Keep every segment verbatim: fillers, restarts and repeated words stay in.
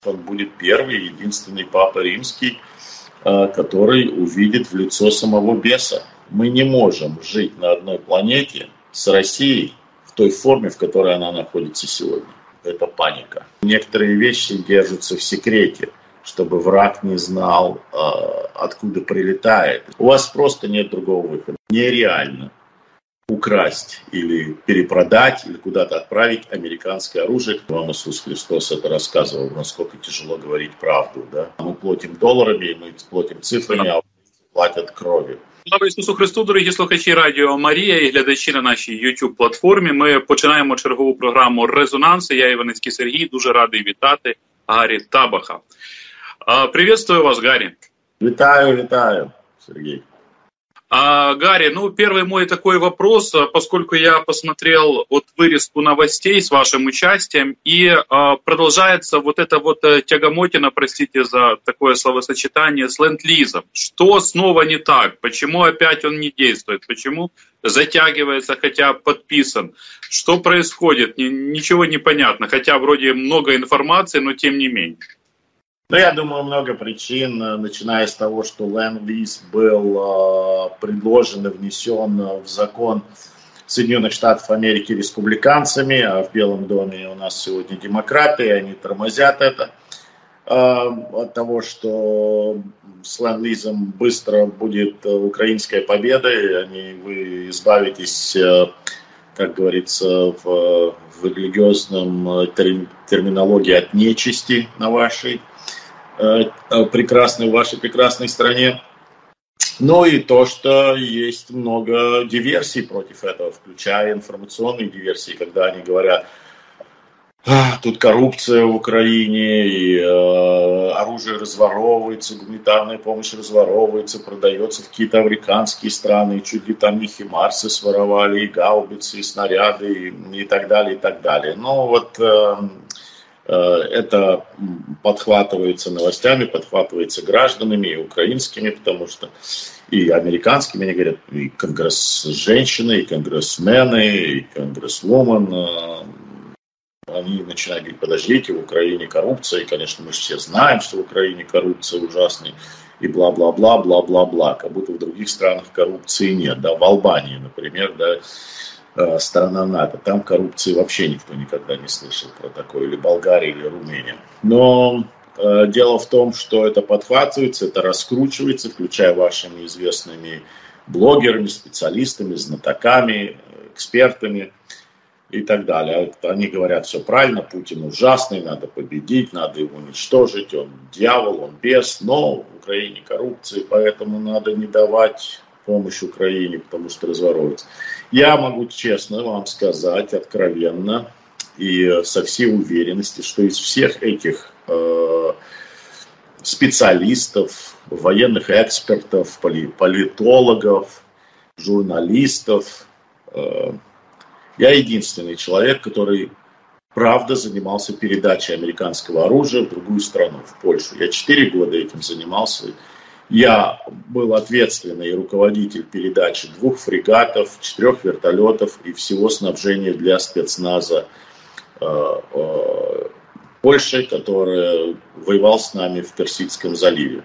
Он будет первый, единственный Папа Римский, который увидит в лицо самого беса. Мы не можем жить на одной планете с Россией в той форме, в которой она находится сегодня. Это паника. Некоторые вещи держатся в секрете, чтобы враг не знал, откуда прилетает. У вас просто нет другого выхода. Нереально украсть или перепродать, или куда-то отправить американское оружие. Вам Иисус Христос это рассказывал, насколько тяжело говорить правду. Да? Мы платим доларами, мы платим цифрами, а платят кров'ю. Слава Ісусу Христу, дорогі слухачі Радіо Марія і глядачі на нашій YouTube-платформі. Ми починаємо чергову програму «Резонанс». Я Іваницький Сергій, дуже радий вітати Гаррі Табаха. Приветствую вас, Гарри. Витаю, витаю, Сергей. А, Гарри, ну, первый мой такой вопрос, поскольку я посмотрел вот вырезку новостей с вашим участием, и а, продолжается вот эта вот тягомотина, простите за такое словосочетание, с ленд-лизом. Что снова не так? Почему опять он не действует? Почему затягивается, хотя подписан? Что происходит? Ничего не понятно, хотя вроде много информации, но тем не менее. Ну, я думаю, много причин, начиная с того, что ленд-лиз был э, предложен и внесен в закон Соединенных Штатов Америки республиканцами, а в Белом доме у нас сегодня демократы, и они тормозят это. Э, от того, что с ленд-лизом быстро будет украинская победа, и они, вы избавитесь, э, как говорится, в, в религиозном терминологии от нечисти на вашей прекрасной, в вашей прекрасной стране. Ну и то, что есть много диверсий против этого, включая информационные диверсии, когда они говорят, а, тут коррупция в Украине, и э, оружие разворовывается, гуманитарная помощь разворовывается, продается в какие-то африканские страны, и чуть ли там не химарсы своровали, и гаубицы, и снаряды, и, и так далее, и так далее. Ну вот... Э, Это подхватывается новостями, подхватывается гражданами и украинскими, потому что и американскими, они говорят, и конгресс-женщины, и конгрессмены, и конгрессвумен, они начинают говорить, подождите, в Украине коррупция, и, конечно, мы же все знаем, что в Украине коррупция ужасная, и бла-бла-бла, бла-бла-бла, как будто в других странах коррупции нет, да, в Албании, например, да, страна НАТО. Там коррупции вообще никто никогда не слышал про такое, или Болгария, или Румыния. Но э, дело в том, что это подхватывается, это раскручивается, включая вашими известными блогерами, специалистами, знатоками, экспертами и так далее. Они говорят, все правильно, Путин ужасный, надо победить, надо его уничтожить, он дьявол, он бес, но в Украине коррупция, поэтому надо не давать помощь Украине, потому что разворовывается. Я могу честно вам сказать, откровенно и со всей уверенностью, что из всех этих э, специалистов, военных экспертов, политологов, журналистов, э, я единственный человек, который правда занимался передачей американского оружия в другую страну, в Польшу. Я четыре года этим занимался. Я был ответственный руководитель передачи двух фрегатов, четырех вертолетов и всего снабжения для спецназа э, э, Польши, который воевал с нами в Персидском заливе.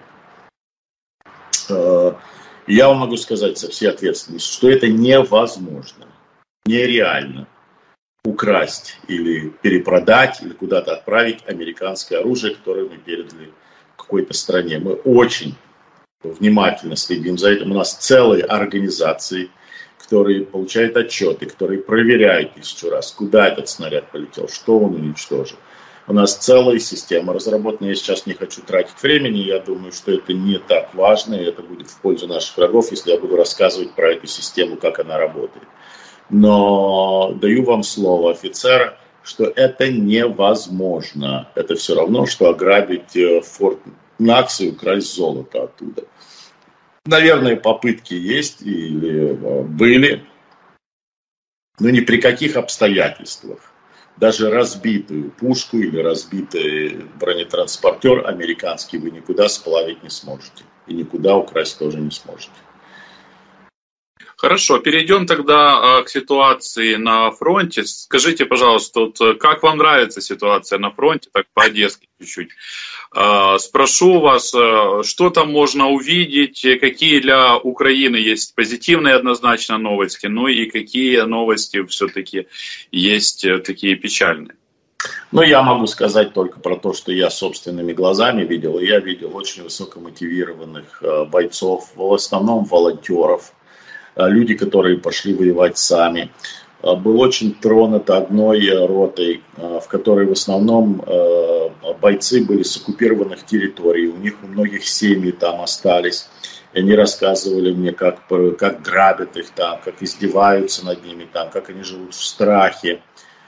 Э, я вам могу сказать со всей ответственностью, что это невозможно, нереально украсть или перепродать, или куда-то отправить американское оружие, которое мы передали какой-то стране. Мы очень внимательно следим за этим. У нас целые организации, которые получают отчеты, которые проверяют тысячу раз, куда этот снаряд полетел, что он уничтожил. У нас целая система разработана. Я сейчас не хочу тратить времени. Я думаю, что это не так важно, и это будет в пользу наших врагов, если я буду рассказывать про эту систему, как она работает. Но даю вам слово офицера, что это невозможно. Это все равно, что ограбить Форт Накс и украсть золото оттуда. Наверное, попытки есть или были, но ни при каких обстоятельствах. Даже разбитую пушку или разбитый бронетранспортер американский вы никуда сплавить не сможете. И никуда украсть тоже не сможете. Хорошо, перейдем тогда к ситуации на фронте. Скажите, пожалуйста, вот как вам нравится ситуация на фронте, так по-одесски чуть-чуть. Спрошу вас, что там можно увидеть, какие для Украины есть позитивные однозначно новости, ну и какие новости все-таки есть такие печальные? Ну, я могу сказать только про то, что я собственными глазами видел. И я видел очень высокомотивированных бойцов, в основном волонтеров, люди, которые пошли воевать сами. Был очень тронут одной ротой, в которой в основном бойцы были с оккупированных территорий. У них у многих семьи там остались. И они рассказывали мне, как, как грабят их там, как издеваются над ними там, как они живут в страхе.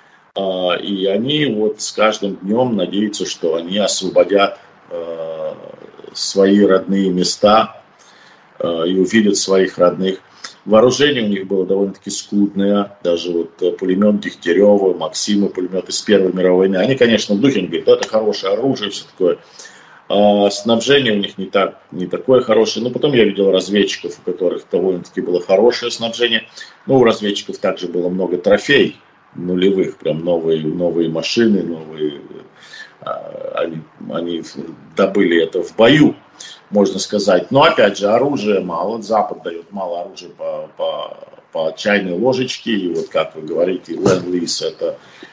И они вот с каждым днем надеются, что они освободят свои родные места и увидят своих родных. Вооружение у них было довольно-таки скудное, даже вот пулемет Дегтярева, Максима, пулемет из Первой мировой войны. Они, конечно, в духе, они говорят, это хорошее оружие, все такое. А снабжение у них не, так, не такое хорошее. Но потом я видел разведчиков, у которых довольно-таки было хорошее снабжение. Но у разведчиков также было много трофей нулевых, прям новые, новые машины, новые. Они, они добыли это в бою, можно сказать. Но опять же, оружия мало. Запад дает мало оружия по, по, по чайной ложечке. И вот как вы говорите, ленд-лиз это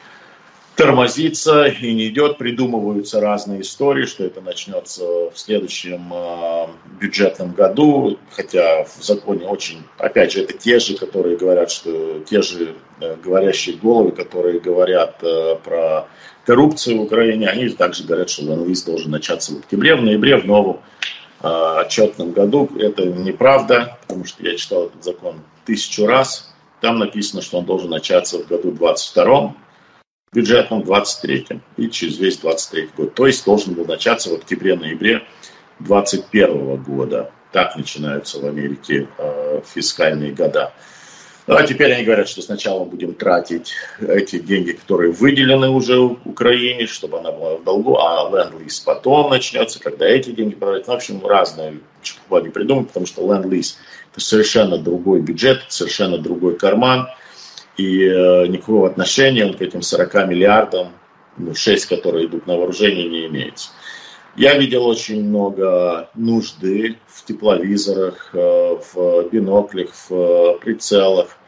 тормозится и не идет. Придумываются разные истории, что это начнется в следующем э, бюджетном году. Хотя в законе очень, опять же, это те же, которые говорят, что те же э, говорящие головы, которые говорят э, про коррупцию в Украине, они также говорят, что ленд-лиз должен начаться в октябре, в ноябре, в новом э, отчетном году. Это неправда, потому что я читал этот закон тысячу раз. Там написано, что он должен начаться в году двадцать втором, бюджетном двадцать третьем и через весь двадцать третий год. То есть должен был начаться в октябре-ноябре двадцать первого года. Так начинаются в Америке э, фискальные года. Ну, а теперь они говорят, что сначала будем тратить эти деньги, которые выделены уже Украине, чтобы она была в долгу, а ленд-лиз потом начнется, когда эти деньги потратят. В общем, разные чепуха они придумают, потому что ленд-лиз это совершенно другой бюджет, совершенно другой карман, и э, никакого отношения он к этим сорока миллиардам, ну, шесть, которые идут на вооружение, не имеется. Я видел очень много нужды в тепловизорах, в биноклях, в прицелах,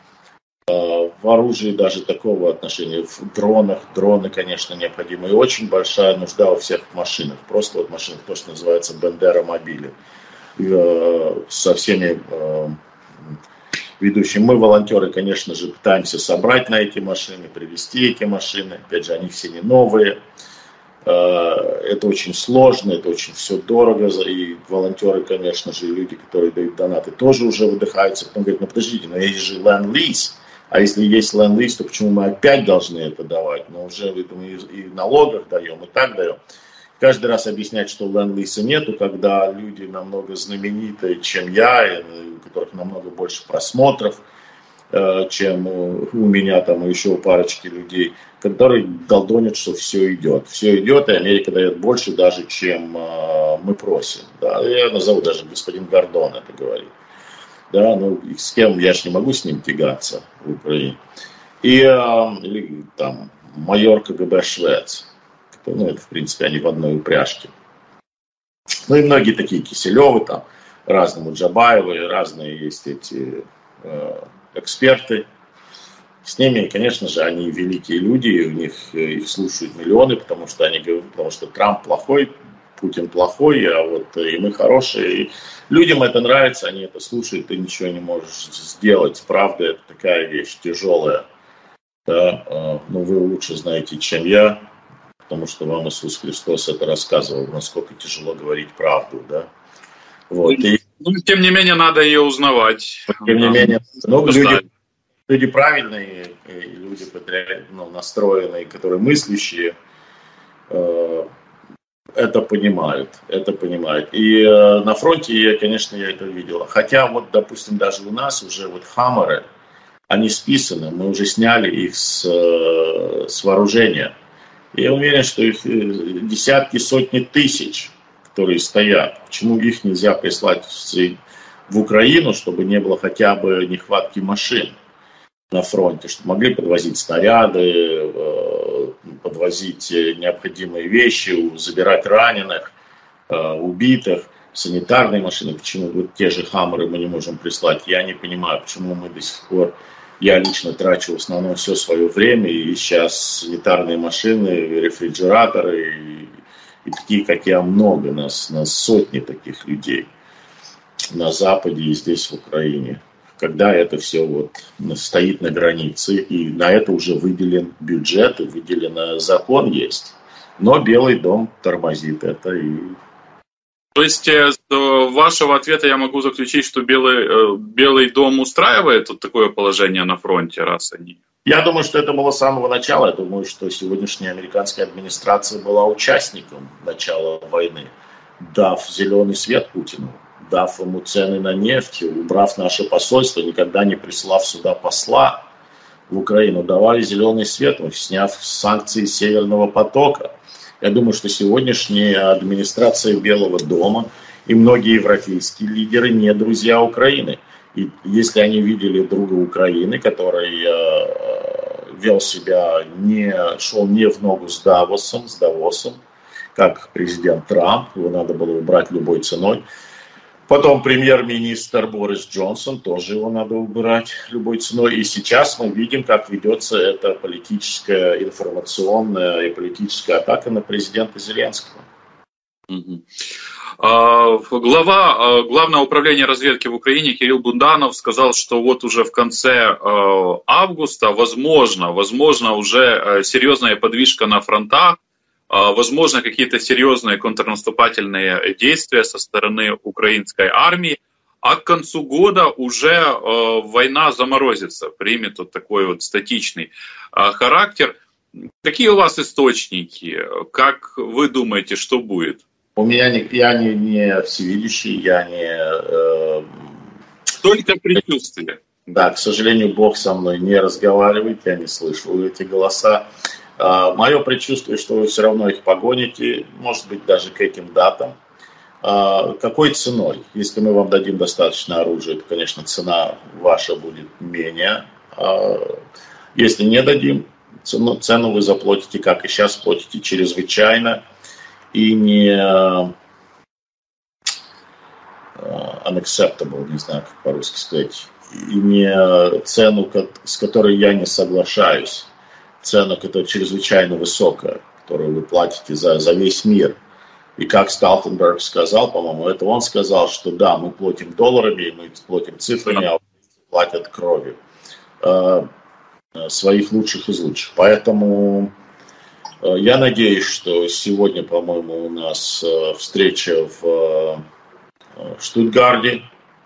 в оружии даже такого отношения, в дронах. Дроны, конечно, необходимы. И очень большая нужда во всех машинах. Просто вот машинах, то, что называется Бендера мобили. Со всеми ведущими. Мы, волонтеры, конечно же, пытаемся собрать на эти машины, привезти эти машины. Опять же, они все не новые. Это очень сложно, это очень все дорого, и волонтеры, конечно же, и люди, которые дают донаты, тоже уже выдыхаются, потом говорят, ну подождите, но есть же ленд-лиз, а если есть ленд-лиз, то почему мы опять должны это давать? Мы уже и в налогах даем, и так даем. Каждый раз объяснять, что ленд-лиза нету, когда люди намного знаменитые, чем я, у которых намного больше просмотров, чем у меня там и еще у парочки людей, которые долдонят, что все идет. Все идет, и Америка дает больше даже, чем э, мы просим. Да. Я назову даже господин Гордон это говорит. Да, ну, с кем я ж не могу с ним тягаться в Украине. И э, или там майор КГБ Швец. Ну, это, в принципе, они в одной упряжке. Ну и многие такие Киселевы, там, разные Джабаевы, разные есть эти э, эксперты. С ними, конечно же, они великие люди, и у них их слушают миллионы, потому что они говорят, потому что Трамп плохой, Путин плохой, а вот и мы хорошие. И людям это нравится, они это слушают, ты ничего не можешь сделать. Правда, это такая вещь тяжелая. Да? Но вы лучше знаете, чем я, потому что вам Иисус Христос это рассказывал, насколько тяжело говорить правду. Да? Вот. И, ну, тем не менее, надо ее узнавать. Тем не менее, ну, люди... Люди правильные, люди ну, настроенные, которые мыслящие, э, это понимают, это понимают. И э, на фронте, я, конечно, я это видел. Хотя вот, допустим, даже у нас уже вот хаммеры, они списаны, мы уже сняли их с, э, с вооружения. Я уверен, что их десятки, сотни тысяч, которые стоят. Почему их нельзя прислать в в Украину, чтобы не было хотя бы нехватки машин на фронте, чтобы могли подвозить снаряды, подвозить необходимые вещи, забирать раненых, убитых, санитарные машины. Почему вот те же «Хаммеры» мы не можем прислать? Я не понимаю, почему мы до сих пор... Я лично трачу в основном все свое время, и сейчас санитарные машины, рефрижераторы, и, и такие, как я, много. Нас, нас сотни таких людей на Западе и здесь, в Украине. Когда это все вот стоит на границе, и на это уже выделен бюджет, и выделен закон есть. Но Белый дом тормозит это. И... То есть из вашего ответа я могу заключить, что Белый, Белый дом устраивает вот такое положение на фронте, раз они... Я думаю, что это было с самого начала. Я думаю, что сегодняшняя американская администрация была участником начала войны, дав зеленый свет Путину, дав ему цены на нефть, убрав наше посольство, никогда не прислав сюда посла в Украину, давали зеленый свет, сняв санкции Северного потока. Я думаю, что сегодняшняя администрация Белого дома и многие европейские лидеры не друзья Украины. И если они видели друга Украины, который э, вел себя, не, шел не в ногу с Давосом, с Давосом, как президент Трамп, его надо было убрать любой ценой. Потом премьер-министр Борис Джонсон, тоже его надо убирать любой ценой. И сейчас мы видим, как ведется эта политическая, информационная и политическая атака на президента Зеленского. Угу. Глава Главного управления разведки в Украине Кирилл Бунданов сказал, что вот уже в конце августа возможно, возможно уже серьезная подвижка на фронтах, возможно, какие-то серьезные контрнаступательные действия со стороны украинской армии, а к концу года уже э, война заморозится, примет вот такой вот статичный э, характер. Какие у вас источники? Как вы думаете, что будет? У меня не, я не, не всевидящий, я не... Э, Только предчувствие. Да, к сожалению, Бог со мной не разговаривает, я не слышу эти голоса. Мое предчувствие, что вы все равно их погоните, может быть, даже к этим датам. Какой ценой? Если мы вам дадим достаточно оружия, то, конечно, цена ваша будет менее. Если не дадим, цену, цену вы заплатите, как и сейчас платите, чрезвычайно и не unacceptable, не знаю, как по-русски сказать, и не цену, с которой я не соглашаюсь. Цена, которая чрезвычайно высокая, которую вы платите за, за весь мир. И как Столтенберг сказал, по-моему, это он сказал, что да, мы платим долларами, мы платим цифрами, а платят кровью. Э, своих лучших из лучших. Поэтому э, я надеюсь, что сегодня, по-моему, у нас э, встреча в, э, в Штутгарте.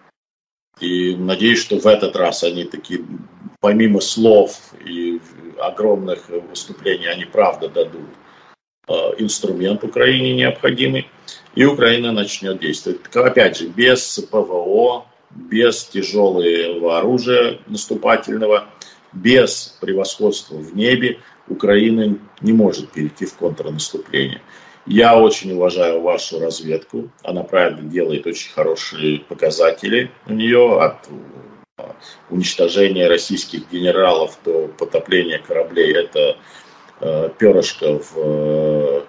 И надеюсь, что в этот раз они такие, помимо слов и огромных выступлений, они правда дадут э, инструмент Украине необходимый, и Украина начнет действовать. Опять же, без ПВО, без тяжелого оружия наступательного, без превосходства в небе Украина не может перейти в контрнаступление. Я очень уважаю вашу разведку. Она, правда, делает очень хорошие показатели у нее, от уничтожения российских генералов до потопления кораблей. Это э, перышко в э,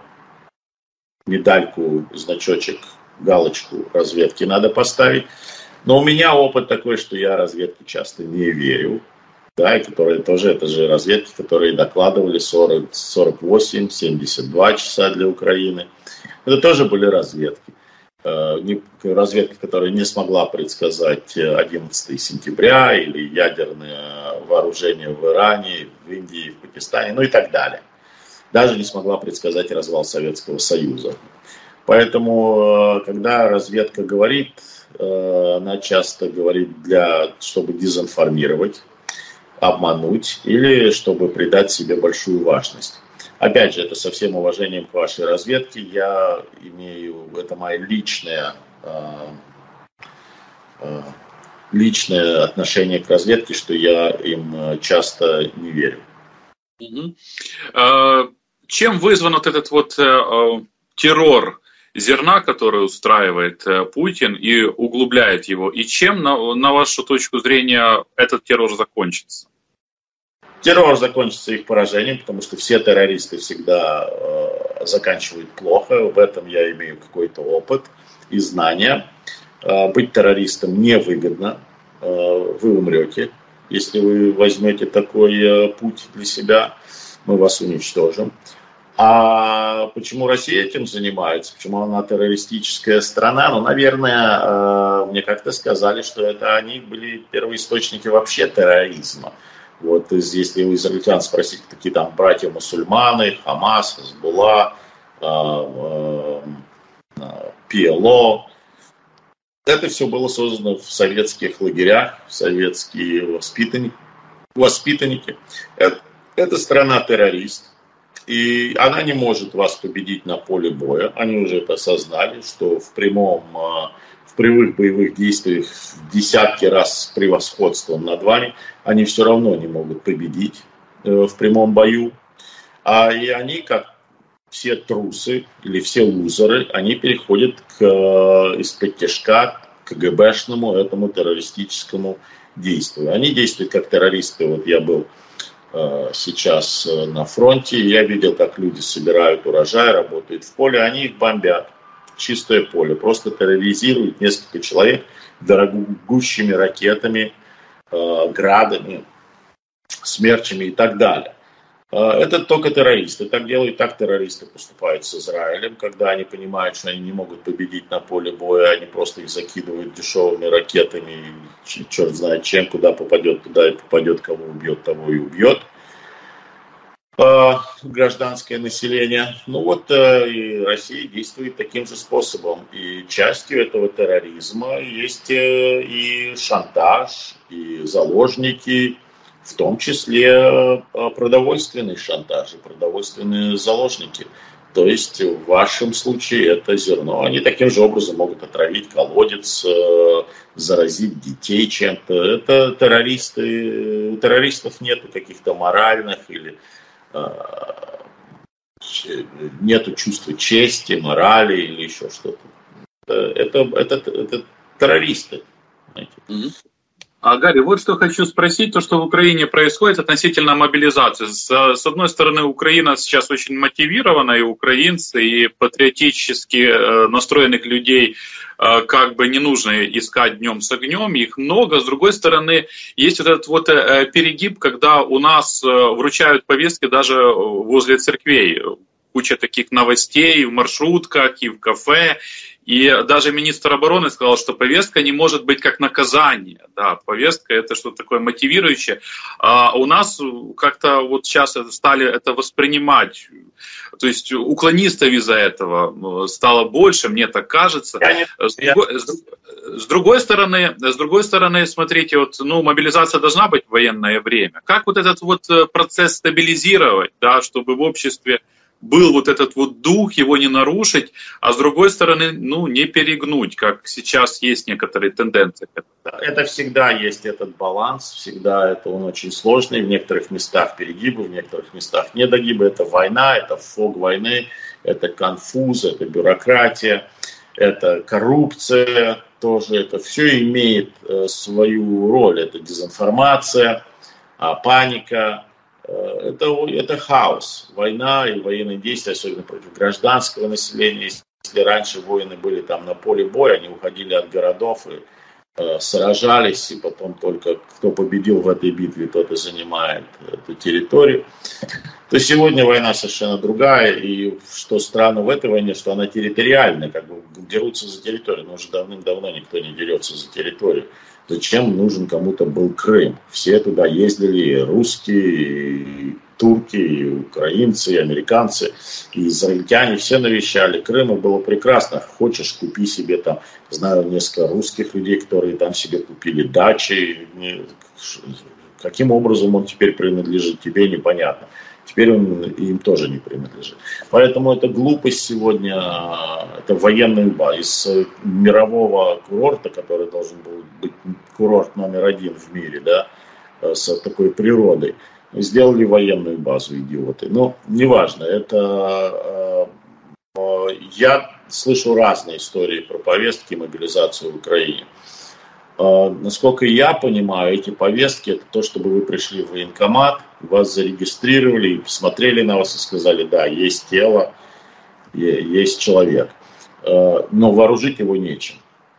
медальку, значочек, галочку разведки надо поставить. Но у меня опыт такой, что я разведке часто не верю. Да, и которые тоже, это же разведки, которые докладывали сорок, сорок восемь, семьдесят два часа для Украины. Это тоже были разведки. Разведка, которая не смогла предсказать одиннадцатого сентября или ядерное вооружение в Иране, в Индии, в Пакистане, ну и так далее. Даже не смогла предсказать развал Советского Союза. Поэтому, когда разведка говорит, она часто говорит, для, чтобы дезинформировать, обмануть или чтобы придать себе большую важность. Опять же, это со всем уважением к вашей разведке. Я имею, это мое личное, э, э, личное отношение к разведке, что я им часто не верю. Угу. Чем вызван вот этот вот э, террор зерна, которое устраивает Путин и углубляет его. И чем, на, на вашу точку зрения, этот террор закончится? Террор закончится их поражением, потому что все террористы всегда э, заканчивают плохо. В этом я имею какой-то опыт и знания. Э, быть террористом невыгодно. Э, вы умрете, если вы возьмете такой э, путь для себя. Мы вас уничтожим. А почему Россия этим занимается? Почему она террористическая страна? Ну, наверное, э, мне как-то сказали, что это они были первоисточники вообще терроризма. Вот если у израильтян спросить, какие там братья-мусульманы, Хамас, Хезболла, пи эл о, это все было создано в советских лагерях, советские воспитанники. воспитанники. Это, это страна-террорист, и она не может вас победить на поле боя. Они уже это осознали, что в прямом... в прямых боевых действиях в десятки раз с превосходством над вами, они все равно не могут победить э, в прямом бою. А и они, как все трусы или все лузеры, они переходят к, э, из-под тяжка к КГБшному этому террористическому действию. Они действуют как террористы. Вот я был э, сейчас на фронте, я видел, как люди собирают урожай, работают в поле, они их бомбят. Чистое поле, просто терроризирует несколько человек дорогущими ракетами, э, градами, смерчами и так далее. Э, это только террористы. Так делают, так террористы поступают с Израилем, когда они понимают, что они не могут победить на поле боя, они просто их закидывают дешевыми ракетами, черт знает чем, куда попадет, туда и попадет, кого убьет, того и убьет. Гражданское население. Ну вот и Россия действует таким же способом. И частью этого терроризма есть и шантаж, и заложники, в том числе продовольственный шантаж и продовольственные заложники. То есть в вашем случае это зерно. Они таким же образом могут отравить колодец, заразить детей чем-то. Это террористы. У террористов нет каких-то моральных или нету чувства чести, морали или еще что-то. Это, это, это, это террористы. Mm-hmm. А, Гарри, вот что хочу спросить, то, что в Украине происходит относительно мобилизации. С, с одной стороны, Украина сейчас очень мотивирована, и украинцы, и патриотически э, настроенных людей э, как бы не нужно искать днем с огнем, их много. С другой стороны, есть вот этот вот э, перегиб, когда у нас э, вручают повестки даже возле церквей. Куча таких новостей в маршрутках и в кафе. И даже министр обороны сказал, что повестка не может быть как наказание. Да, повестка это что-то такое мотивирующее. А у нас как-то вот сейчас стали это воспринимать. То есть уклонистов из-за этого стало больше, мне так кажется. Не... С, другой, с, с другой стороны, с другой стороны, смотрите, вот, ну, мобилизация должна быть в военное время. Как вот этот вот процесс стабилизировать, да, чтобы в обществе был вот этот вот дух, его не нарушить, а с другой стороны, ну, не перегнуть, как сейчас есть некоторые тенденции. Это всегда есть этот баланс, всегда это он очень сложный, в некоторых местах перегибы, в некоторых местах недогибы. Это война, это фог войны, это конфуз, это бюрократия, это коррупция тоже, это все имеет свою роль, это дезинформация, паника. Это, это хаос, война и военные действия, особенно против гражданского населения. Если раньше воины были там на поле боя, они уходили от городов и э, сражались, и потом только кто победил в этой битве, тот и занимает эту территорию. То сегодня война совершенно другая, и что странно в этой войне, что она территориальная, как бы дерутся за территорию, но уже давным-давно никто не дерется за территорию. Зачем нужен кому-то был Крым? Все туда ездили, и русские, и турки, и украинцы, и американцы, и израильтяне, все навещали Крым, и было прекрасно. Хочешь, купи себе там, знаю несколько русских людей, которые там себе купили дачи. Каким образом он теперь принадлежит тебе, непонятно. Теперь он им тоже не принадлежит. Поэтому это глупость сегодня, это военный баз. Из мирового курорта, который должен был быть курорт номер один в мире, да, с такой природой, сделали военную базу, идиоты. Но неважно, это я слышу разные истории про повестки и мобилизацию в Украине. Насколько я понимаю, эти повестки – это то, чтобы вы пришли в военкомат, вас зарегистрировали, и посмотрели на вас и сказали, да, есть тело, есть человек, но вооружить его нечем.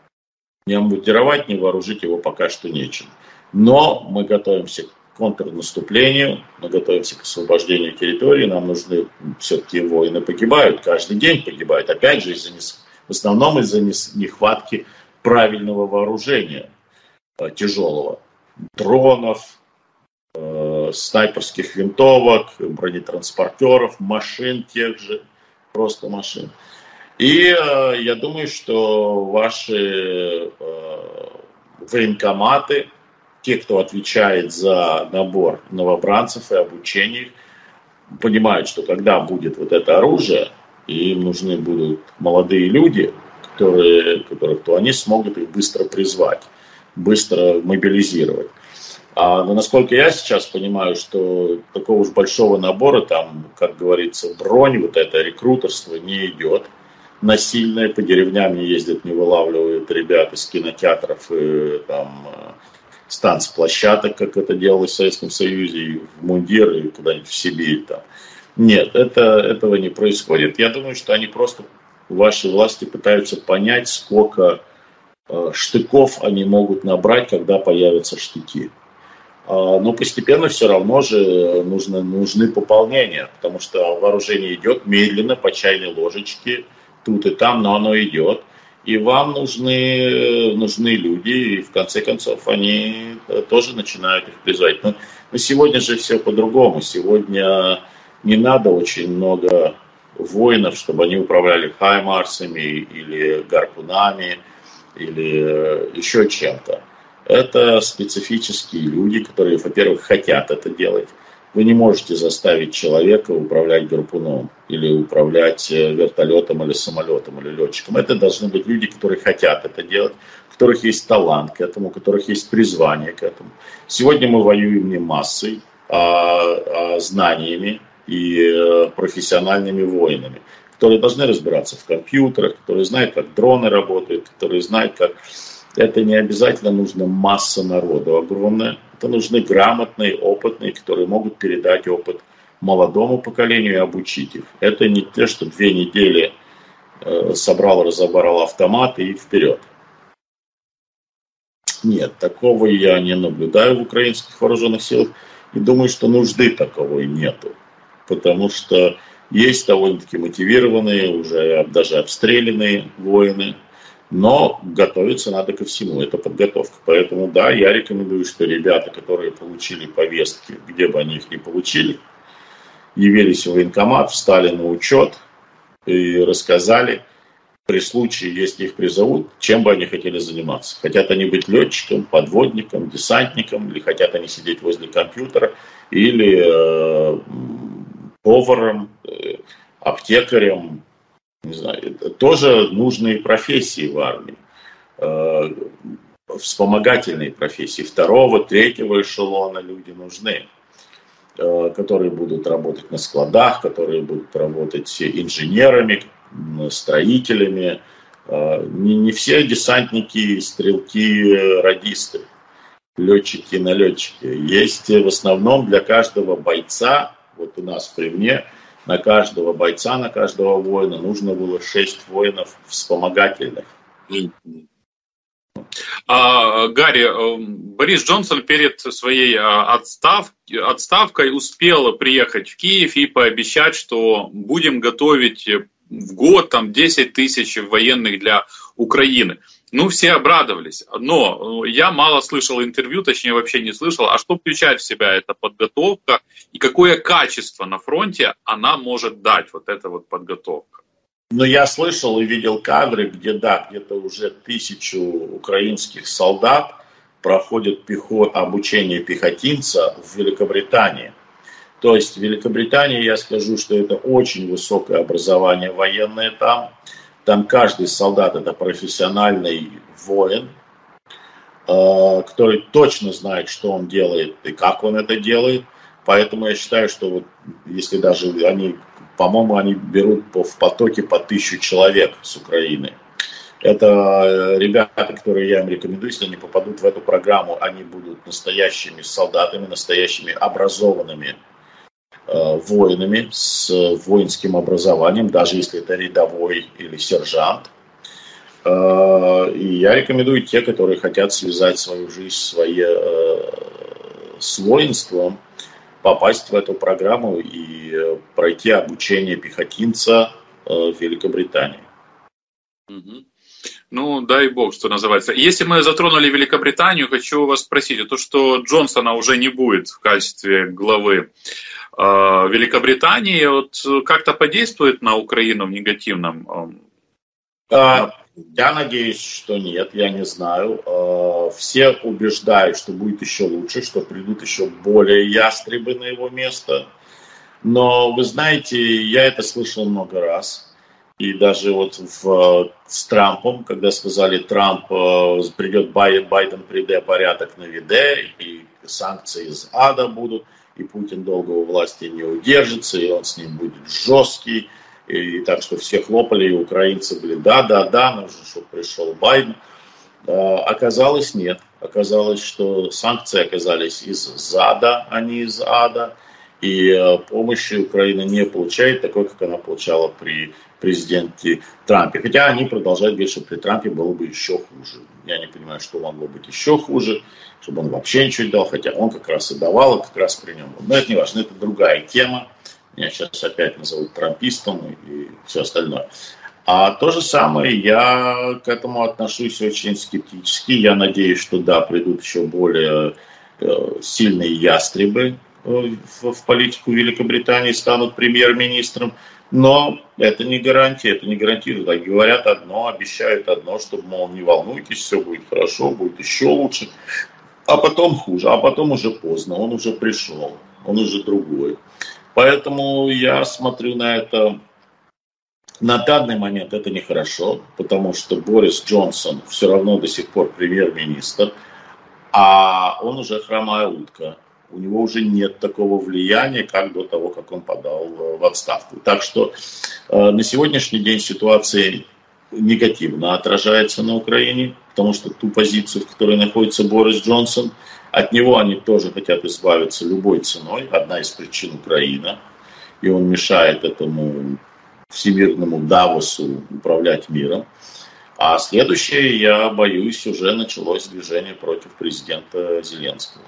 Не ампутировать, не вооружить его пока что нечем. Но мы готовимся к контрнаступлению, мы готовимся к освобождению территории, нам нужны, все-таки воины погибают, каждый день погибают, опять же, из-за, в основном из-за нехватки правильного вооружения э, тяжелого, дронов, э, снайперских винтовок, бронетранспортеров, машин тех же, просто машин. И э, я думаю, что ваши э, военкоматы, те, кто отвечает за набор новобранцев и обучение, понимают, что когда будет вот это оружие, и им нужны будут молодые люди, которые, которых, то они смогут их быстро призвать, быстро мобилизировать. А, но насколько я сейчас понимаю, что такого уж большого набора, там, как говорится, бронь, вот это рекрутерство не идет. Насильное, по деревням не ездят, не вылавливают ребят из кинотеатров и там, с танцплощадок, как это делалось в Советском Союзе, и в мундир, и куда-нибудь в Сибирь. Там. Нет, это, этого не происходит. Я думаю, что они просто, ваши власти пытаются понять, сколько э, штыков они могут набрать, когда появятся штыки. А, но постепенно все равно же нужно, нужны пополнения, потому что вооружение идет медленно, по чайной ложечке, тут и там, но оно идет. И вам нужны, нужны люди, и в конце концов они тоже начинают их призвать. Но, но сегодня же все по-другому. Сегодня не надо очень много воинов, чтобы они управляли хаймарсами или гарпунами, или еще чем-то. Это специфические люди, которые, во-первых, хотят это делать. Вы не можете заставить человека управлять гарпуном или управлять вертолетом или самолетом или летчиком. Это должны быть люди, которые хотят это делать, у которых есть талант к этому, у которых есть призвание к этому. Сегодня мы воюем не массой, а, а знаниями и профессиональными воинами, которые должны разбираться в компьютерах, которые знают, как дроны работают, которые знают, как... Это не обязательно нужна масса народу огромная. Это нужны грамотные, опытные, которые могут передать опыт молодому поколению и обучить их. Это не то, что две недели э, собрал, разобрал автомат и вперед. Нет, такого я не наблюдаю в украинских вооруженных силах. И думаю, что нужды таковой нету. Потому что есть довольно-таки мотивированные, уже даже обстрелянные воины. Но готовиться надо ко всему, это подготовка. Поэтому да, я рекомендую, что ребята, которые получили повестки, где бы они их ни получили, явились в военкомат, встали на учет и рассказали при случае, если их призовут, чем бы они хотели заниматься. Хотят они быть летчиком, подводником, десантником, или хотят они сидеть возле компьютера, или э, поваром, э, аптекарем. Не знаю, это тоже нужные профессии в армии, э, вспомогательные профессии второго, третьего эшелона люди нужны, э, которые будут работать на складах, которые будут работать инженерами, строителями. Э, не, не все десантники, стрелки, радисты, летчики, налетчики. Есть в основном для каждого бойца, вот у нас при мне, на каждого бойца, на каждого воина нужно было шесть воинов вспомогательных. А, Гарри, Борис Джонсон перед своей отстав, отставкой успел приехать в Киев и пообещать, что будем готовить в год там, десять тысяч военных для Украины. Ну, все обрадовались, но я мало слышал интервью, точнее вообще не слышал, а что включает в себя эта подготовка и какое качество на фронте она может дать, вот эта вот подготовка? Ну, я слышал и видел кадры, где, да, где-то уже тысячу украинских солдат проходят пехот, обучение пехотинца в Великобритании. То есть в Великобритании, я скажу, что это очень высокое образование военное там. Там каждый солдат – это профессиональный воин, который точно знает, что он делает и как он это делает. Поэтому я считаю, что вот если даже они по-моему, они берут в потоке по тысячу человек с Украины. Это ребята, которые я им рекомендую, если они попадут в эту программу, они будут настоящими солдатами, настоящими образованными э, воинами с воинским образованием, даже если это рядовой или сержант. Э, и я рекомендую те, которые хотят связать свою жизнь свои, э, с воинством, попасть в эту программу и пройти обучение пехотинца э, в Великобритании. Угу. Ну, дай бог, что называется. Если мы затронули Великобританию, хочу вас спросить, то, что Джонсона уже не будет в качестве главы э, Великобритании, вот как-то подействует на Украину в негативном? А, я надеюсь, что нет, я не знаю. А, все убеждают, что будет еще лучше, что придут еще более ястребы на его место. Но вы знаете, я это слышал много раз. И даже вот в, с Трампом, когда сказали, Трамп придет, Байден, Байден придет, порядок наведе, и санкции из ада будут, и Путин долго у власти не удержится, и он с ним будет жесткий. И, и так что все хлопали, и украинцы были, да, да, да, нужно, чтобы пришел Байден. А, оказалось, нет. Оказалось, что санкции оказались из зада, а не из ада. И помощи Украина не получает такой, как она получала при президенте Трампе. Хотя они продолжают говорить, что при Трампе было бы еще хуже. Я не понимаю, что могло быть еще хуже, чтобы он вообще ничего не дал, хотя он как раз и давал, и как раз при нем был. Но это не важно, это другая тема. Меня сейчас опять назовут трампистом и все остальное. А то же самое, я к этому отношусь очень скептически. Я надеюсь, что да, придут еще более сильные ястребы в, в политику Великобритании, станут премьер-министром. Но это не гарантия, это не гарантирует. Так говорят одно, обещают одно, чтобы, мол, не волнуйтесь, все будет хорошо, будет еще лучше. А потом хуже, а потом уже поздно, он уже пришел, он уже другой. Поэтому я смотрю на это, на данный момент это нехорошо, потому что Борис Джонсон все равно до сих пор премьер-министр, а он уже хромая утка. У него уже нет такого влияния, как до того, как он подал в отставку. Так что э, на сегодняшний день ситуация негативно отражается на Украине, потому что ту позицию, в которой находится Борис Джонсон, от него они тоже хотят избавиться любой ценой. Одна из причин Украина. И он мешает этому всемирному Давосу управлять миром. А следующее, я боюсь, уже началось движение против президента Зеленского.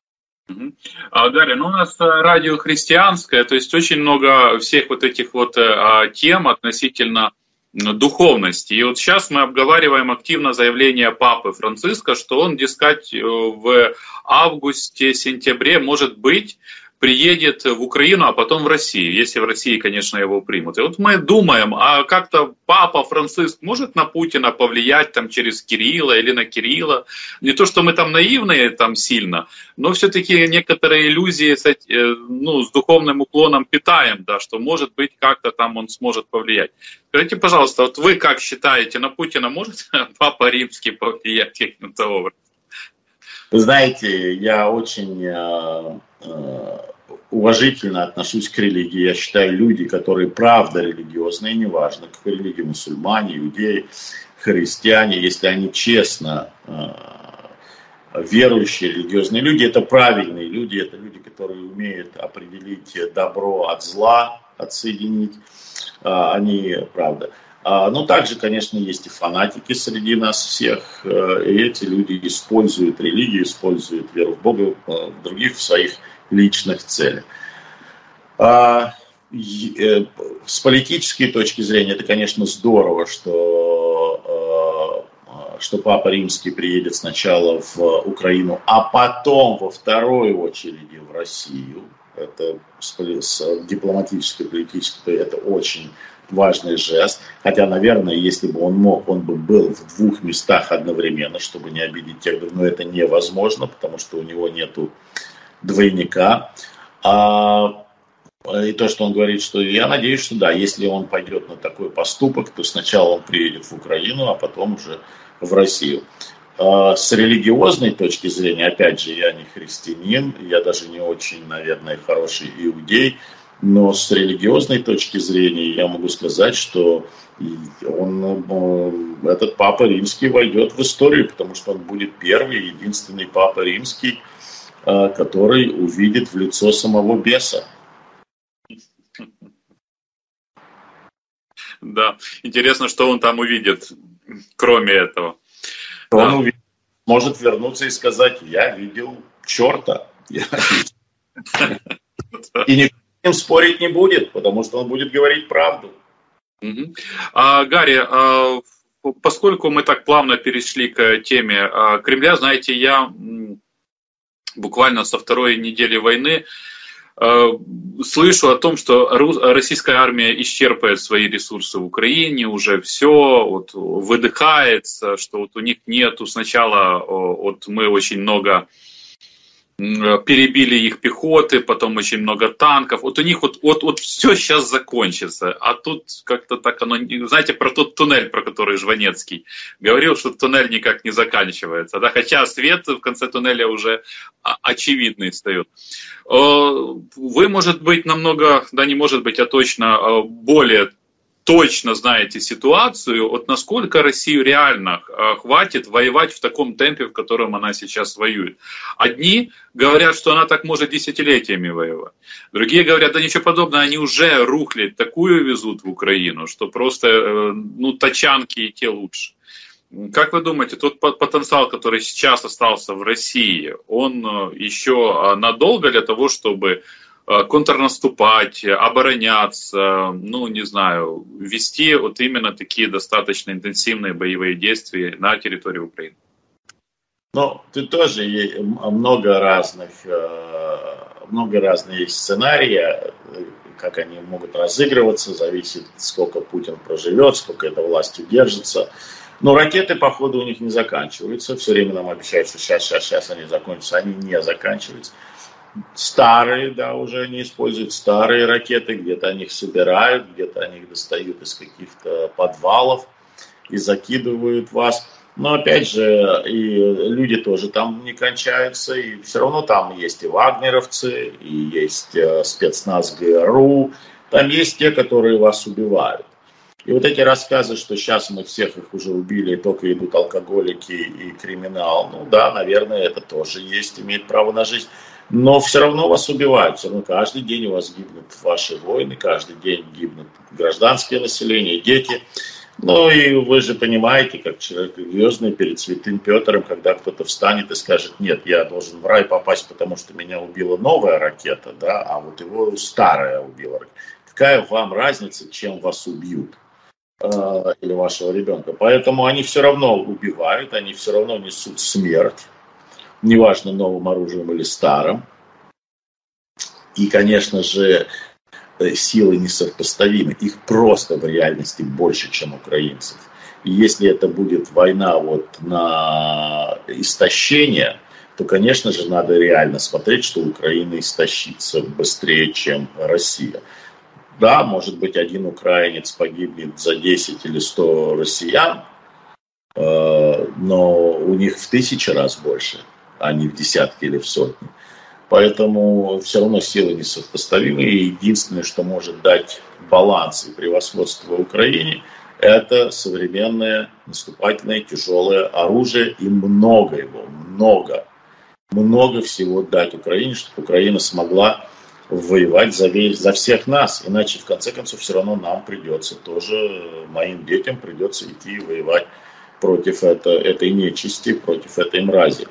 А, Гарри, ну у нас радио христианское, то есть очень много всех вот этих вот а, тем относительно духовности. И вот сейчас мы обговариваем активно заявление Папы Франциска, что он, дескать, в августе-сентябре, может быть, приедет в Украину, а потом в Россию, если в России, конечно, его примут. И вот мы думаем, а как-то Папа Франциск может на Путина повлиять там через Кирилла или на Кирилла? Не то, что мы там наивные там сильно, но все-таки некоторые иллюзии с, ну, с духовным уклоном питаем, да, что может быть как-то там он сможет повлиять. Скажите, пожалуйста, вот вы как считаете, на Путина может Папа Римский повлиять каким-то образом? Вы знаете, я очень э, э, уважительно отношусь к религии. Я считаю, люди, которые правда религиозные, неважно, какой религии, мусульмане, иудеи, христиане, если они честно э, верующие, религиозные люди, это правильные люди, это люди, которые умеют определить добро от зла, отсоединить, э, они правда. Но также, конечно, есть и фанатики среди нас всех, и эти люди используют религию, используют веру в Бога, в других в своих личных целях. С политической точки зрения, это, конечно, здорово, что, что Папа Римский приедет сначала в Украину, а потом во второй очереди в Россию. Это с дипломатической, политической, это очень важный жест. Хотя, наверное, если бы он мог, он бы был в двух местах одновременно, чтобы не обидеть тех, но это невозможно, потому что у него нету двойника. А, и то, что он говорит, что я надеюсь, что да, если он пойдет на такой поступок, то сначала он приедет в Украину, а потом уже в Россию. А, с религиозной точки зрения, опять же, я не христианин, я даже не очень, наверное, хороший иудей. Но с религиозной точки зрения я могу сказать, что он, этот Папа Римский войдет в историю, потому что он будет первый, единственный Папа Римский, который увидит в лицо самого беса. Да, интересно, что он там увидит, кроме этого. Он да. увидит, может вернуться и сказать: я видел черта. И никто с ним спорить не будет, потому что он будет говорить правду. Угу. А, Гарри, а, поскольку мы так плавно перешли к теме а, Кремля, знаете, я буквально со второй недели войны а, слышу о том, что российская армия исчерпывает свои ресурсы в Украине, уже все вот, выдыхается, что вот у них нету сначала, вот мы очень много перебили их пехоты, потом очень много танков. Вот у них вот, вот, вот все сейчас закончится. А тут как-то так оно... Знаете, про тот туннель, про который Жванецкий говорил, что туннель никак не заканчивается. Да? Хотя свет в конце туннеля уже очевидный встает. Вы, может быть, намного, да не может быть, а точно более точно знаете ситуацию, вот насколько Россию реально хватит воевать в таком темпе, в котором она сейчас воюет. Одни говорят, что она так может десятилетиями воевать. Другие говорят, да ничего подобного, они уже рухлядь такую везут в Украину, что просто, ну, тачанки и те лучше. Как вы думаете, тот потенциал, который сейчас остался в России, он еще надолго для того, чтобы контрнаступать, обороняться, ну, не знаю, вести вот именно такие достаточно интенсивные боевые действия на территории Украины? Ну, тут тоже много разных, много разных есть сценариев, как они могут разыгрываться, зависит, сколько Путин проживет, сколько эта власть удержится. Но ракеты, походу, у них не заканчиваются. Все время нам обещают, что сейчас, сейчас, сейчас они закончатся. Они не заканчиваются. Старые, да, уже они используют старые ракеты, где-то они их собирают, где-то они их достают из каких-то подвалов и закидывают вас. Но опять же, и люди тоже там не кончаются, и все равно там есть и вагнеровцы, и есть спецназ ГРУ, там есть те, которые вас убивают. И вот эти рассказы, что сейчас мы всех их уже убили, и только идут алкоголики и криминал, ну да, наверное, это тоже есть, имеет право на жизнь. Но все равно вас убивают, все равно каждый день у вас гибнут ваши воины, каждый день гибнут гражданское население, дети. Ну и вы же понимаете, как человек религиозный перед святым Петром, когда кто-то встанет и скажет: нет, я должен в рай попасть, потому что меня убила новая ракета, да, а вот его старая убила. Какая вам разница, чем вас убьют? Или вашего ребенка. Поэтому они все равно убивают, они все равно несут смерть. Неважно, новым оружием или старым. И, конечно же, силы несопоставимы. Их просто в реальности больше, чем украинцев. И если это будет война вот на истощение, то, конечно же, надо реально смотреть, что Украина истощится быстрее, чем Россия. Да, может быть, один украинец погибнет за десять или сто россиян, но у них в тысячи раз больше, а не в десятки или в сотни. Поэтому все равно силы несопоставимы. И единственное, что может дать баланс и превосходство Украине, это современное наступательное тяжелое оружие. И много его, много, много всего дать Украине, чтобы Украина смогла воевать за, весь, за всех нас. Иначе, в конце концов, все равно нам придется тоже, моим детям придется идти и воевать против это, этой нечисти, против этой мрази.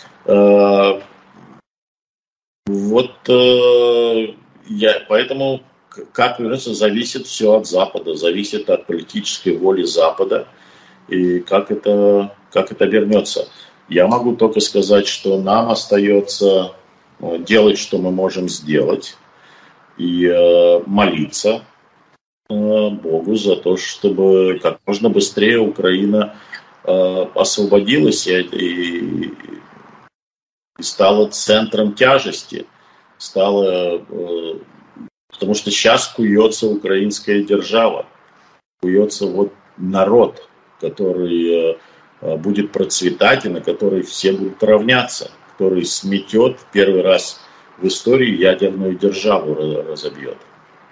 Вот я, поэтому, как говорится, зависит все от Запада, зависит от политической воли Запада и как это, как это вернется. Я могу только сказать, что нам остается делать, что мы можем сделать, и молиться Богу за то, чтобы как можно быстрее Украина освободилась и, и стала центром тяжести, стала, потому что сейчас куется украинская держава, куется вот народ, который будет процветать и на который все будут равняться, который сметет первый раз в истории ядерную державу, разобьет.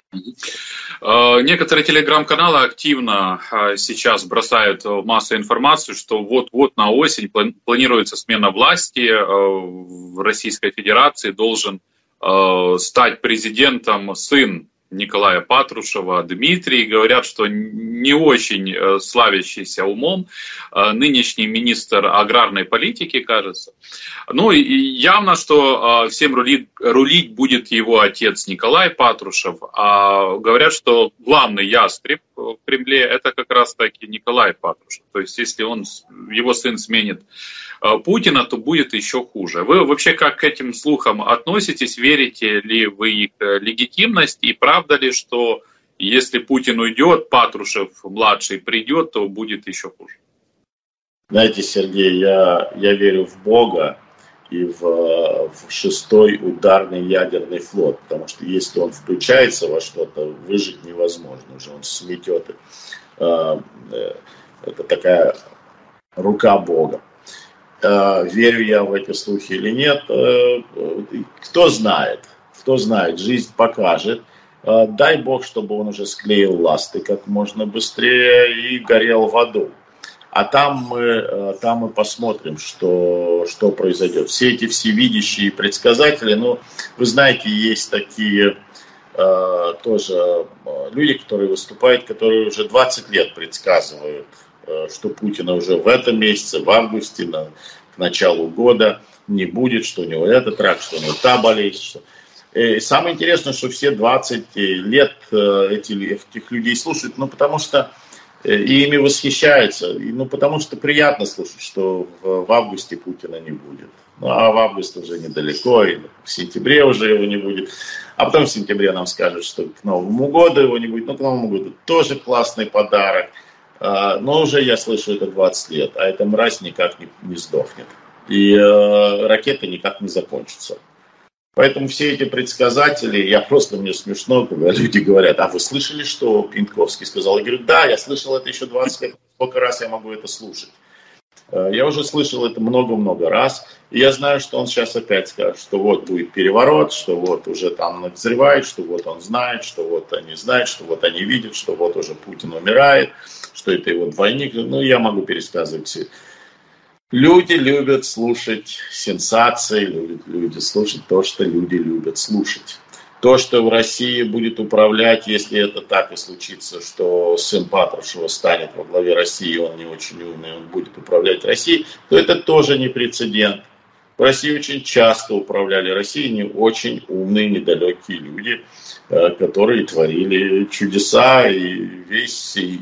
Некоторые телеграм-каналы активно сейчас бросают в массу информацию, что вот-вот на осень планируется смена власти в Российской Федерации, должен стать президентом сын Николая Патрушева, Дмитрий. Говорят, что не очень славящийся умом нынешний министр аграрной политики, кажется. Ну и явно, что всем рулить, рулить будет его отец Николай Патрушев. А говорят, что главный ястреб в Кремле это как раз таки Николай Патрушев. То есть если он, его сын сменит Путина, то будет еще хуже. Вы вообще как к этим слухам относитесь? Верите ли вы их легитимность? И правда ли, что если Путин уйдет, Патрушев-младший придет, то будет еще хуже? Знаете, Сергей, я, я верю в Бога и в, в шестой ударный ядерный флот, потому что если он включается во что-то, выжить невозможно, уже он сметет. Это такая рука Бога. Верю я в эти слухи или нет, кто знает, кто знает, жизнь покажет. Дай Бог, чтобы он уже склеил ласты как можно быстрее и горел в аду. А там мы, там мы посмотрим, что, что произойдет. Все эти всевидящие предсказатели, ну, вы знаете, есть такие э, тоже люди, которые выступают, которые уже двадцать лет предсказывают, что Путина уже в этом месяце, в августе, на, к началу года не будет, что у него этот рак, что у него та болезнь. Что... И самое интересное, что все двадцать лет эти, этих людей слушают, ну потому что и ими восхищаются, ну потому что приятно слушать, что в, в августе Путина не будет. Ну а в август уже недалеко, и в сентябре уже его не будет. А потом в сентябре нам скажут, что к Новому году его не будет. Ну к Новому году тоже классный подарок. Но уже я слышу это двадцать лет, а эта мразь никак не, не сдохнет. И э, ракеты никак не закончатся. Поэтому все эти предсказатели, я просто, мне смешно, когда люди говорят, а вы слышали, что Пинковский сказал? Я говорю, да, я слышал это еще двадцать лет, сколько раз я могу это слушать? Я уже слышал это много-много раз, и я знаю, что он сейчас опять скажет, что вот будет переворот, что вот уже там назревает, что вот он знает, что вот они знают, что вот они видят, что вот уже Путин умирает, что это его двойник. Ну, я могу пересказывать все. Люди любят слушать сенсации, любят люди слушать то, что люди любят слушать. То, что в России будет управлять, если это так и случится, что сын Патрушева станет во главе России, он не очень умный, он будет управлять Россией, то это тоже не прецедент. В России очень часто управляли Россией не очень умные, недалекие люди, которые творили чудеса, и весь, и,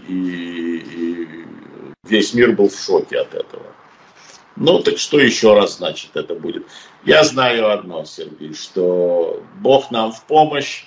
и весь мир был в шоке от этого. Ну, так что еще раз, значит, это будет? Я знаю одно, Сергей, что Бог нам в помощь,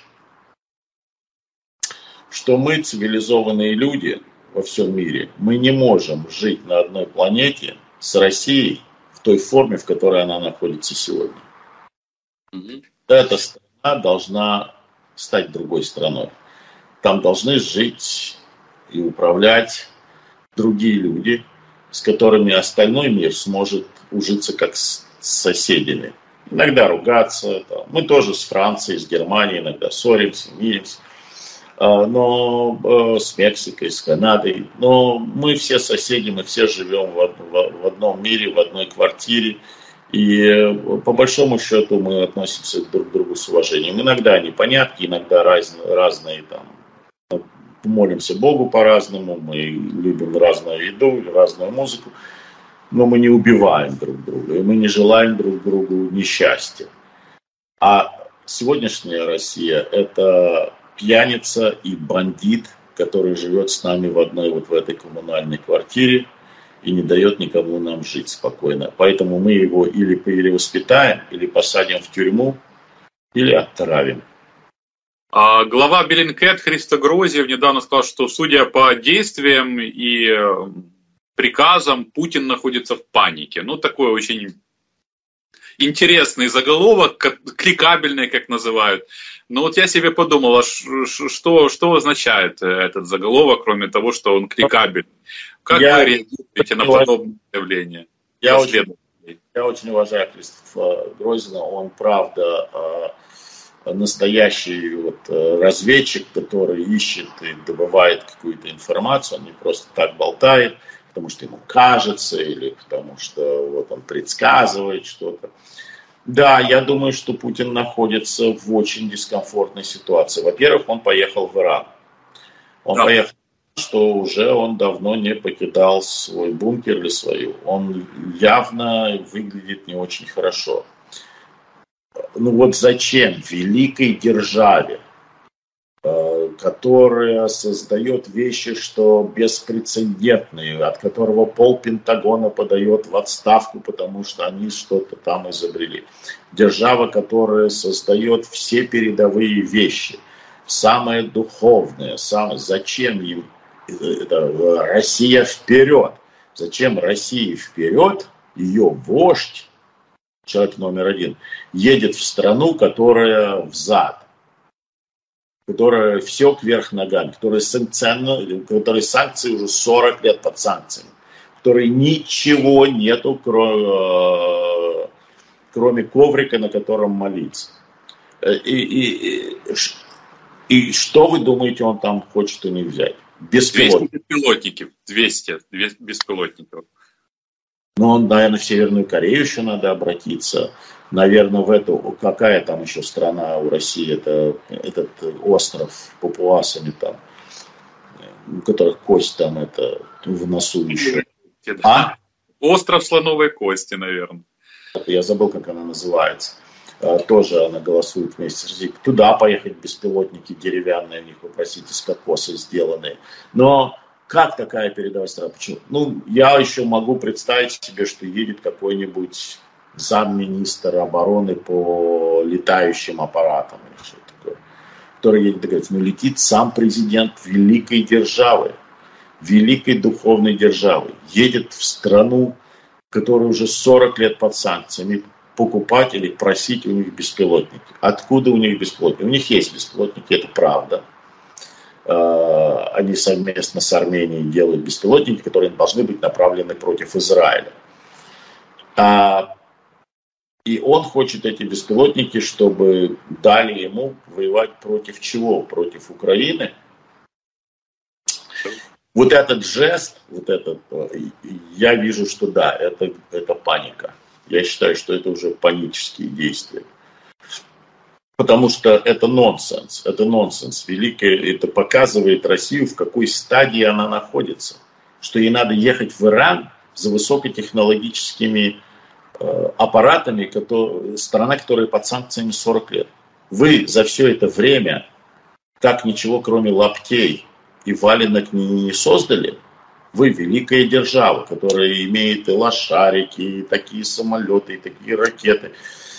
что мы, цивилизованные люди во всем мире, мы не можем жить на одной планете с Россией в той форме, в которой она находится сегодня. Mm-hmm. Эта страна должна стать другой страной. Там должны жить и управлять другие люди, с которыми остальной мир сможет ужиться как с соседями. Иногда ругаться. Там. Мы тоже с Францией, с Германией иногда ссоримся, миримся. Но э, с Мексикой, с Канадой. Но мы все соседи, мы все живем в, в, в одном мире, в одной квартире. И э, по большому счету мы относимся друг к другу с уважением. Иногда непонятки, иногда раз, разные там. Молимся Богу по-разному, мы любим разную еду, разную музыку, но мы не убиваем друг друга, и мы не желаем друг другу несчастья. А сегодняшняя Россия – это пьяница и бандит, который живет с нами в одной вот в этой коммунальной квартире и не дает никому нам жить спокойно. Поэтому мы его или перевоспитаем, или посадим в тюрьму, или отравим. А глава Bellingcat Христо Грозьев недавно сказал, что судя по действиям и приказам, Путин находится в панике. Ну, такой очень интересный заголовок, кликабельный, как называют. Но вот я себе подумал, а что, что означает этот заголовок, кроме того, что он кликабельный? Как я, вы реагируете на подобное явление? Я очень, я очень уважаю Христофа Грозина, он правда... настоящий вот разведчик, который ищет и добывает какую-то информацию, он не просто так болтает, потому что ему кажется, или потому что вот он предсказывает что-то. Да, я думаю, что Путин находится в очень дискомфортной ситуации. Во-первых, он поехал в Иран. Он Да. поехал, что уже он давно не покидал свой бункер или свою. Он явно выглядит не очень хорошо. Ну вот зачем великой державе, которая создает вещи, что беспрецедентные, от которого пол Пентагона подает в отставку, потому что они что-то там изобрели. Держава, которая создает все передовые вещи, самое духовное, самое, зачем им это, Россия вперед? Зачем России вперед? Ее вождь, человек номер один, едет в страну, которая взад, которая все кверх ногами, которая санкционно, которой санкции уже сорок лет под санкциями, которой ничего нету, кроме, кроме коврика, на котором молиться. И, и, и, и что вы думаете, он там хочет у них взять? Беспилотники. беспилотников. двести беспилотников. Ну, он, наверное, в Северную Корею еще надо обратиться. Наверное, в эту, какая там еще страна у России, это этот остров Папуасами там, у которых кость там это в носу еще. А? Остров Слоновой Кости, наверное. Я забыл, как она называется. Тоже она голосует вместе с Россией. Туда поехать беспилотники деревянные, у них, вы простите, из кокоса сделанные. Но как такая передовая страна? Почему? Ну, я еще могу представить себе, что едет какой-нибудь замминистра обороны по летающим аппаратам, или что такое, который едет и говорит, ну, летит сам президент великой державы, великой духовной державы, едет в страну, которая уже сорок лет под санкциями, покупать или просить у них беспилотники. Откуда у них беспилотники? У них есть беспилотники, это правда. Они совместно с Арменией делают беспилотники, которые должны быть направлены против Израиля. И он хочет эти беспилотники, чтобы дали ему воевать против чего? Против Украины. Вот этот жест, вот этот, я вижу, что да, это, это паника. Я считаю, что это уже панические действия. Потому что это нонсенс, это нонсенс. Великое, это показывает Россию, в какой стадии она находится. Что ей надо ехать в Иран за высокотехнологическими э, аппаратами, которые, страна, которая под санкциями сорок лет. Вы за все это время так ничего, кроме лаптей и валенок, не, не создали. Вы великая держава, которая имеет и лошарики, и такие самолеты, и такие ракеты.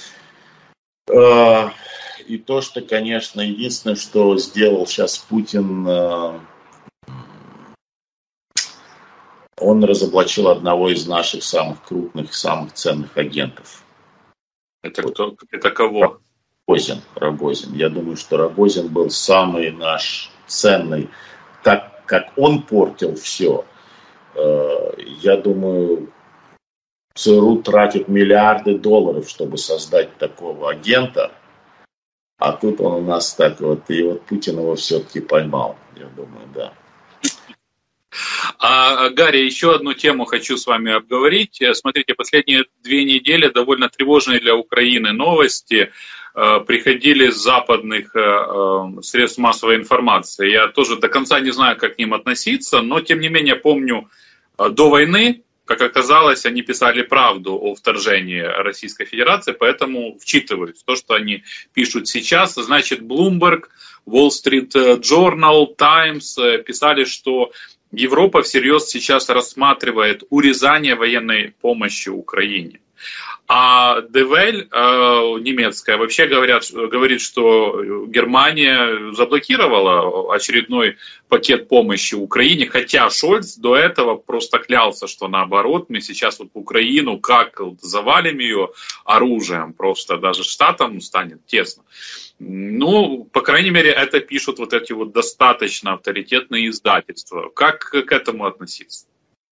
И то, что, конечно, единственное, что сделал сейчас Путин, он разоблачил одного из наших самых крупных, самых ценных агентов. Это кто? Это кого? Рогозин. Рогозин. Я думаю, что Рогозин был самый наш ценный. Так как он портил все, я думаю, ЦРУ тратит миллиарды долларов, чтобы создать такого агента, а тут он у нас так вот, и вот Путин его все-таки поймал, я думаю, да. А, Гарри, еще одну тему хочу с вами обговорить. Смотрите, последние две недели довольно тревожные для Украины новости приходили с западных средств массовой информации. Я тоже до конца не знаю, как к ним относиться, но тем не менее помню, до войны, как оказалось, они писали правду о вторжении Российской Федерации, поэтому вчитываюсь в то, что они пишут сейчас. Значит, Bloomberg, Wall Street Journal, Times писали, что Европа всерьез сейчас рассматривает урезание военной помощи Украине. А Девель, немецкая, вообще говорят, говорит, что Германия заблокировала очередной пакет помощи Украине, хотя Шольц до этого просто клялся, что наоборот, мы сейчас вот Украину как завалим ее оружием, просто даже штатам станет тесно. Ну, по крайней мере, это пишут вот эти вот достаточно авторитетные издательства. Как к этому относиться?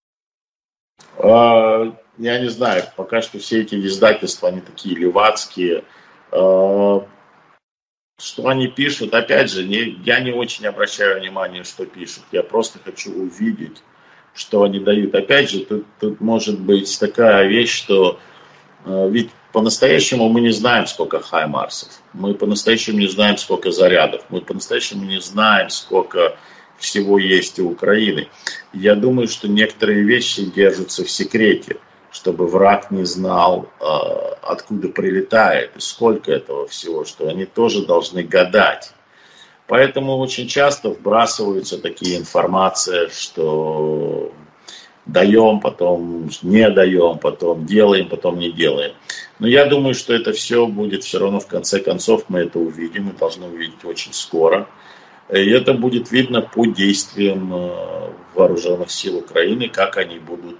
Я не знаю, пока что все эти издательства, они такие левацкие. Что они пишут, опять же, не, я не очень обращаю внимание, что пишут. Я просто хочу увидеть, что они дают. Опять же, тут, тут может быть такая вещь, что э, ведь по-настоящему мы не знаем, сколько хаймарсов. Мы по-настоящему не знаем, сколько зарядов. Мы по-настоящему не знаем, сколько всего есть у Украины. Я думаю, что некоторые вещи держатся в секрете, чтобы враг не знал, откуда прилетает и сколько этого всего, что они тоже должны гадать. Поэтому очень часто вбрасываются такие информации, что даем, потом не даем, потом делаем, потом не делаем. Но я думаю, что это все будет все равно в конце концов, мы это увидим, мы должны увидеть очень скоро. И это будет видно по действиям вооруженных сил Украины, как они будут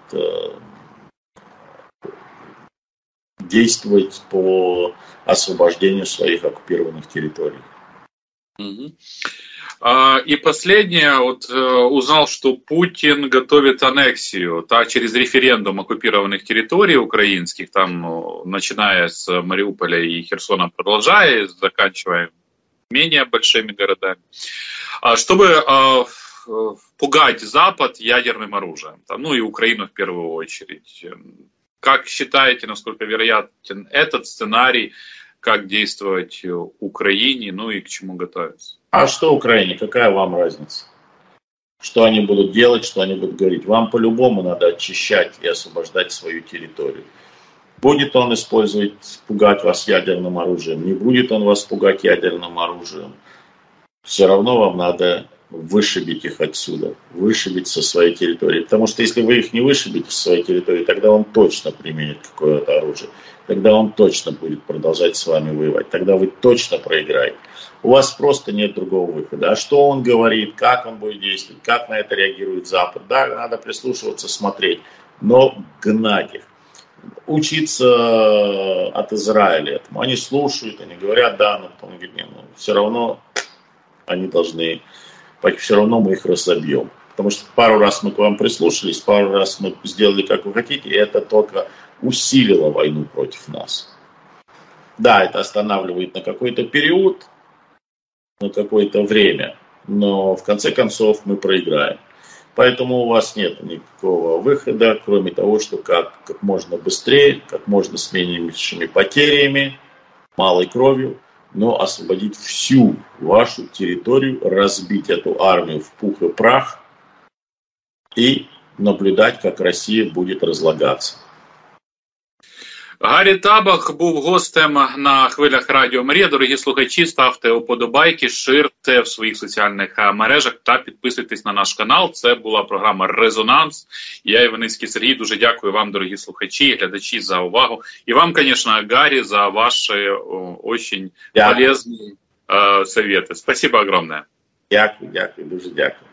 действовать по освобождению своих оккупированных территорий. Угу. А, и последнее, вот узнал, что Путин готовит аннексию, так, через референдум оккупированных территорий украинских, там, начиная с Мариуполя и Херсона, продолжая, заканчивая менее большими городами, чтобы а, пугать Запад ядерным оружием, там, ну и Украину в первую очередь. Как считаете, насколько вероятен этот сценарий, как действовать Украине, ну и к чему готовиться? А что Украине? Какая вам разница? Что они будут делать, что они будут говорить? Вам по-любому надо очищать и освобождать свою территорию. Будет он использовать, пугать вас ядерным оружием, не будет он вас пугать ядерным оружием. Все равно вам надо вышибить их отсюда, вышибить со своей территории. Потому что если вы их не вышибите со своей территории, тогда он точно применит какое-то оружие. Тогда он точно будет продолжать с вами воевать. Тогда вы точно проиграете. У вас просто нет другого выхода. А что он говорит, как он будет действовать, как на это реагирует Запад? Да, надо прислушиваться, смотреть, но гнать их. Учиться от Израиля этому. Они слушают, они говорят, да, но потом говорят, нет, ну, все равно они должны... все равно мы их разобьем. Потому что пару раз мы к вам прислушались, пару раз мы сделали, как вы хотите, и это только усилило войну против нас. Да, это останавливает на какой-то период, на какое-то время, но в конце концов мы проиграем. Поэтому у вас нет никакого выхода, кроме того, что как, как можно быстрее, как можно с меньшими потерями, малой кровью, но освободить всю вашу территорию, разбить эту армию в пух и прах и наблюдать, как Россия будет разлагаться. Гаррі Табак був гостем на хвилях Радіо Марія. Дорогі слухачі, ставте уподобайки, ширте в своїх соціальних мережах та підписуйтесь на наш канал. Це була програма «Резонанс». Я, Іваницький Сергій, дуже дякую вам, дорогі слухачі і глядачі, за увагу. І вам, конечно, Гаррі, за ваши о, очень yeah. полезные э, советы. Спасибо огромное. Дякую, дякую, дуже дякую.